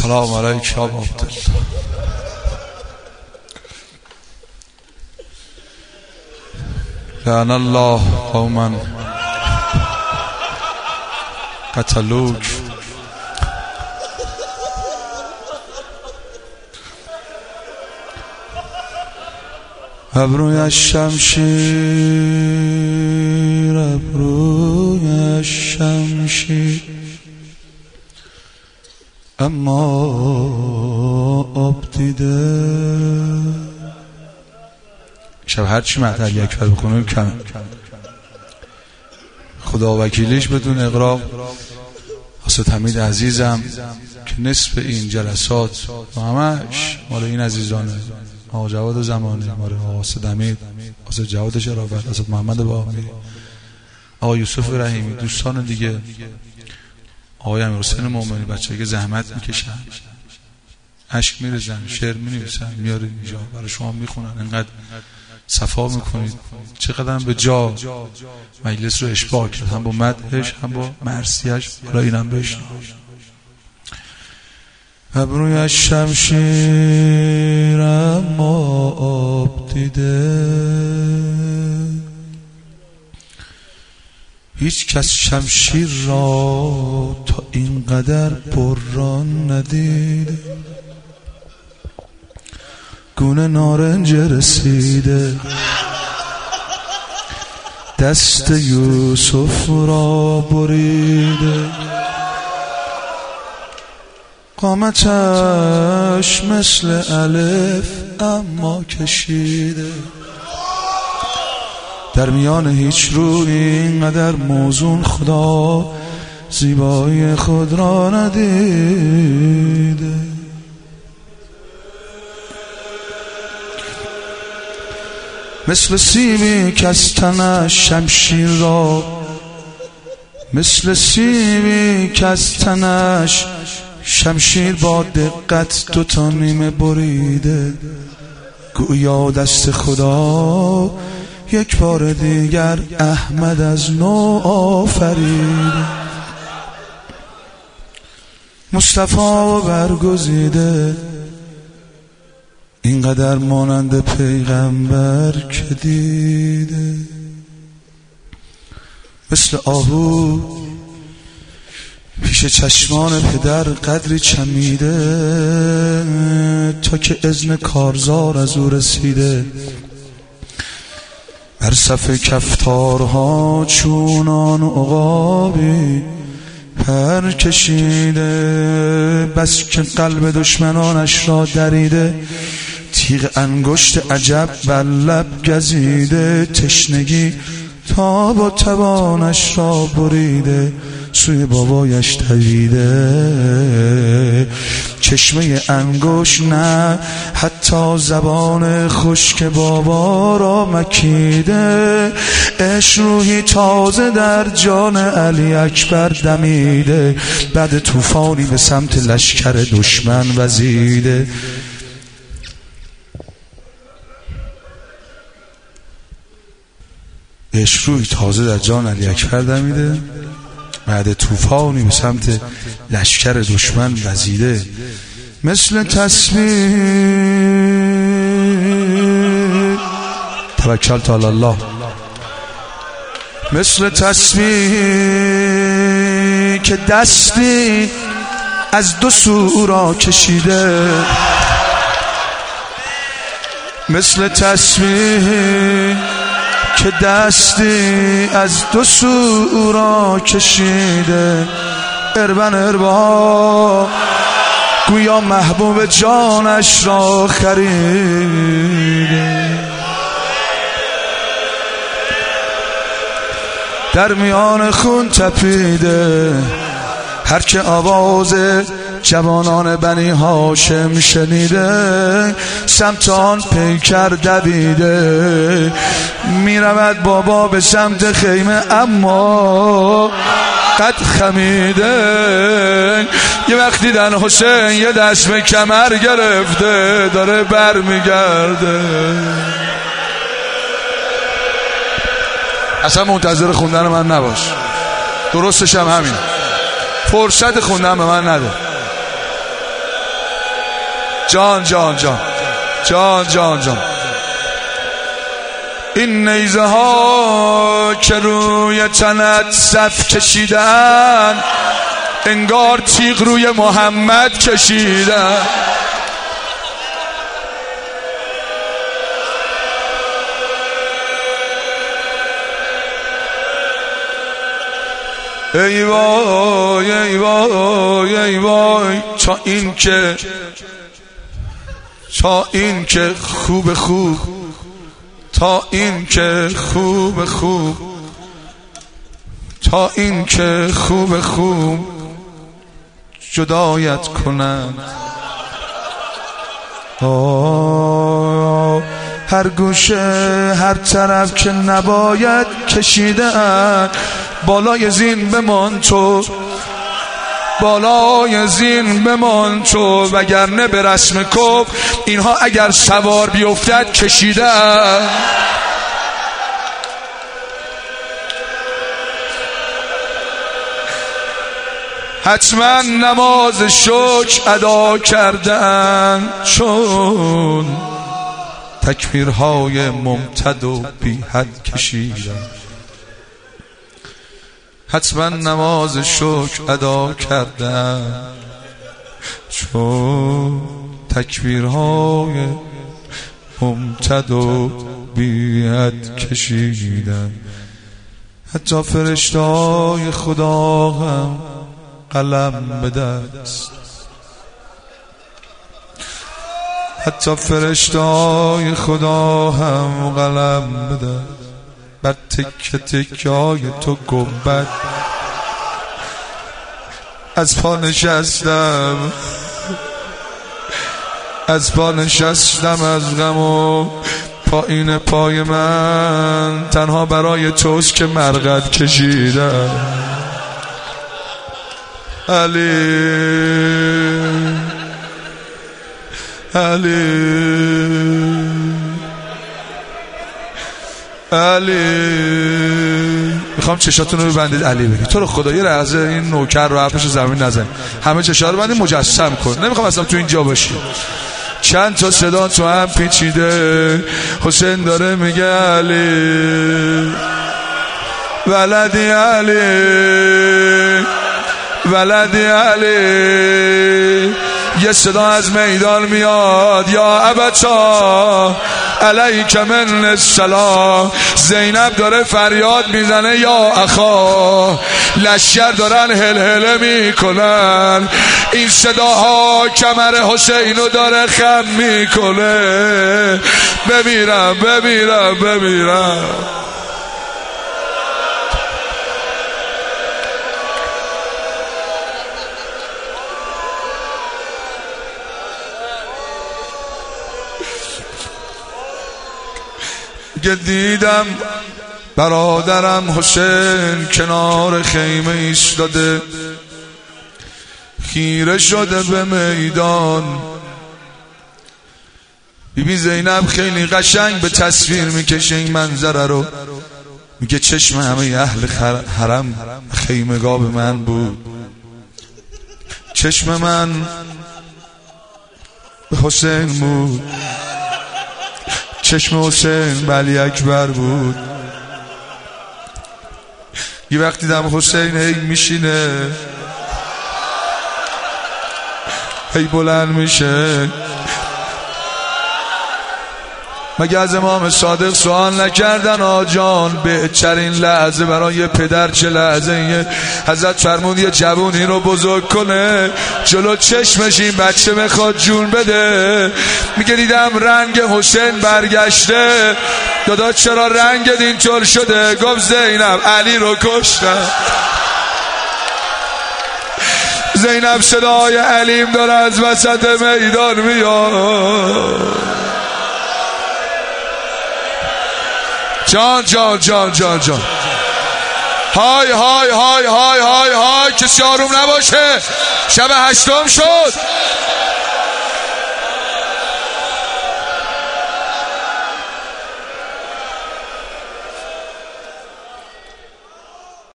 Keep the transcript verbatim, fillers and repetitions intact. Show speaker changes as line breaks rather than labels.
السلام علیک یا ابا عبدالله. لعن الله قوما قتلوک ابروی الشمشیر ابروی الشمشیر اما آب دیده. شب هرچی مهدی اکبر بخونه کم، خدا وکیلیش بدون اغراق. حسد حمید عزیزم که نصف این جلسات و همش مال این عزیزانه، آقا جواد زمانی، مال آقا حسد حمید، حسد جواد شرافت، حسد محمد باقی، آقا یوسف رحیمی، دوستان دیگه، آقای امیرحسین مومنی، بچه‌ای که زحمت میکشن، اشک میریزن، شعر مینویسن، میارید اینجا برای شما میخونن، انقدر صفا میکنید، چقدر به جا مجلس رو اشباع کرد، هم با مدحش هم با مرثیه‌اش. حالا اینم بشنو. ابروی الشمشیر اما آب دیده، هیچ کس شمشیر را تا اینقدر پرران ندیده. گونه نارنج رسیده، دست یوسف را بریده، قامتش مثل الف اما کشیده. در میان هیچ روی اینقدر موزون خدا زیبایی خود را ندیده. مثل سیبی که از تنش شمشیر را، مثل سیبی که از تنش شمشیر با دقت دوتا نیمه بریده. گویا دست خدا یک بار دیگر احمد از نو آفریده. مصطفی برگزیده، اینقدر مانند پیغمبر که دیده. مثل آهو پیش چشمان پدر قدری چمیده، تا که اذن کارزار از او رسیده. بر صف کفتارها چونان عقابی پر کشیده، بس که قلب دشمنانش را دریده. تیغ انگشت عجب بر لب گزیده، تشنگی تاب و توانش را بریده. سوی بابایش دویده، چشمه انگشت نه حتی زبان خشک بابا را مکیده. عشق روحی تازه در جان علی اکبر دمیده، بعد طوفانی به سمت لشکر دشمن وزیده. عشق روحی تازه در جان علی اکبر دمیده، بعد طوفانی به سمت لشکر دشمن وزیده. مثل تسبیح توکلت علی الله، مثل تسبیح که دستی از دو سو را کشیده. مثل تسبیح که دستی از دو سو را کشیده. اربن اربا گویا محبوب جانش را خریده. در میان خون تپیده، هر که آواز جوانان بنی هاشم شنیده، سمت آن پیکر دویده. میرود بابا به سمت خیمه اما قد خمیده. یه وقتی دیدن حسین یه دست به کمر گرفته داره بر میگرده. اصلا منتظر خوندن من نباش، درستش هم همین، فرصت خوندن به من نده. جان جان جان جان جان جان این نیزه ها که روی تنت صف کشیدن انگار تیغ روی محمد کشیدن. ای وای ای وای ای وای تا این که تا این که خوب خوب تا این که خوب خوب تا این که خوب خوب جدایت کنند. آه هر گوشه هر طرف که نباید کشیدن بالای زین بمان تو بالای زین بمان تو وگرنه به رسم کف اینها اگر سوار بیفتد کشیدن. حتما نماز شکر ادا کردن چون تکبیرهای ممتد و بی حد کشیدن. حتما نماز شکر ادا کردن چون تکبیرهای ممتد و بی حد کشیدن. حتی فرشته‌های خدا هم قلم به دست حتی فرشته‌های خدا هم قلم به دست بر تکه تکه های تو گنبد از پا نشستم از پا نشستم از غم و پایین پای من تنها برای توست که مرقد کشیدم. علی علی علی میخوام چشاتون رو ببندید علی بگید تو رو خدا یه لحظه این نوکر رو حرفش زمین نزن همه چشا رو ببندید مجسم کن نمیخوام اصلا تو اینجا باشی. چند تا صدا تو هم پیچیده حسین داره میگه علی ولدی علی ولدی علی. یه صدا از میدان میاد یا ابتا علیک من السلام. زینب داره فریاد میزنه یا اخا. لشکر دارن هلهله میکنن. این صداها کمر حسینو داره خم میکنه. بمیرم بمیرم بمیرم. که دیدم برادرم حسین کنار خیمه ایستاده خیره شده به میدان. بیبی زینب خیلی قشنگ به تصویر میکشه این منظره رو. میگه چشم همه اهل حرم خیمگاه به من بود. چشم من به حسین بود. چشم حسین علی اکبر بود. یه وقت دیدم حسین هی میشینه هی بلند میشه. مگه از امام صادق سوال نکردن آجان بهترین لحظه برای پدر چه لحظه ایه؟ حضرت فرمود یه جوونی رو بزرگ کنه جلو چشمش این بچه میخواد جون بده. میگه دیدم رنگ حسین برگشته. دادا چرا رنگت اینطور شده؟ گفت زینب علی رو کشتن. زینب صدای علیم داره از وسط میدان میاد. جان جان جان جان جان های های های های های های کسی آروم نباشه. شب هشتم شد.